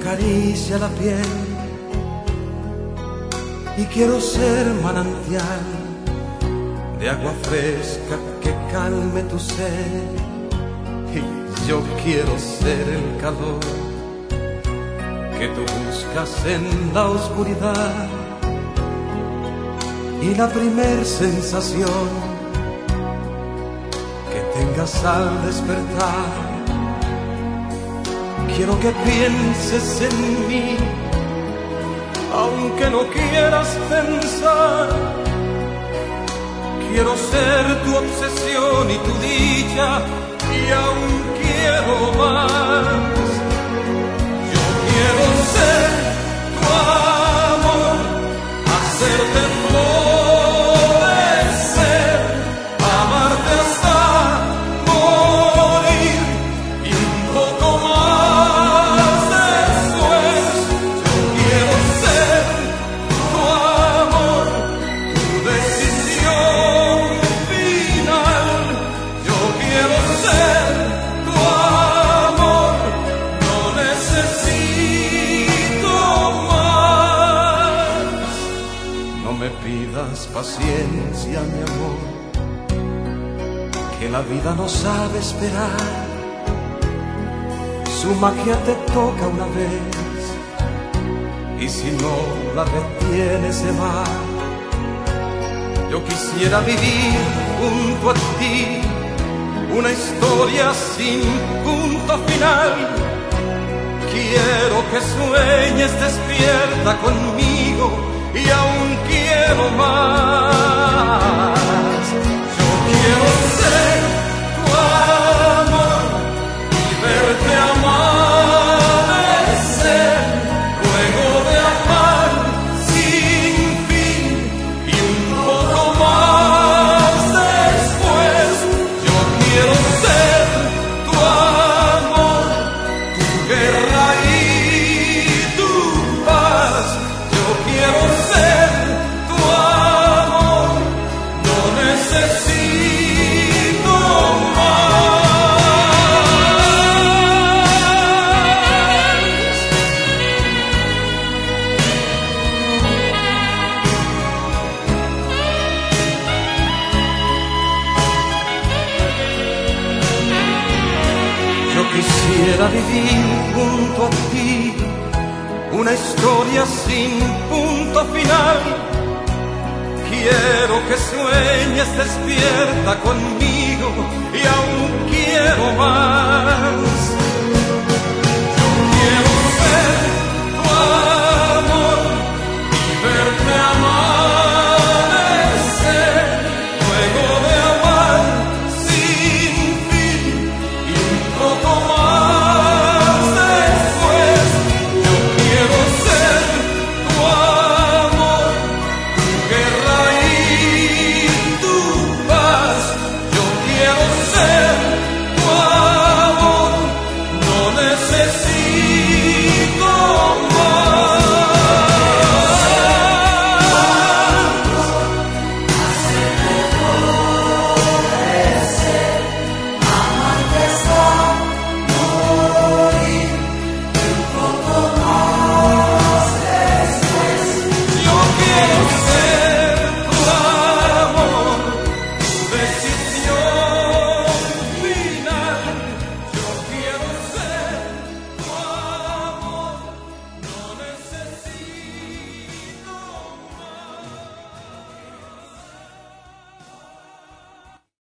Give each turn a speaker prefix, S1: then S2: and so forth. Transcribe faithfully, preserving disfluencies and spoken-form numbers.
S1: acaricia la piel y quiero ser manantial de agua fresca que calme tu sed. Y yo quiero ser el calor que tú buscas en la oscuridad y la primer sensación que tengas al despertar. Quiero que pienses en mí, aunque no quieras pensar. Quiero ser tu obsesión y tu dicha, y aún quiero más. Yo quiero ser tu amor, hacerte florecer, amarte hasta morir y un poco más después. Yo quiero ser tu amor, tu decisión final. Yo quiero ser tu amor, no necesito más. No me pidas paciencia, mi amor, que la vida no sabe esperar. Su magia te toca una vez y si no la retienes se va. Yo quisiera vivir junto a ti una historia sin punto final. Quiero que sueñes despierta conmigo y aún quiero más. Yo quiero ser tu amor y verte amanecer, luego de amar sin fin y un poco más después. Yo quiero ser tu amor, tu guerra y tu paz. Yo quiero ser tu amor, no necesito Yo quisiera vivir junto a ti una historia sin punto final. Quiero que sueñes despierta conmigo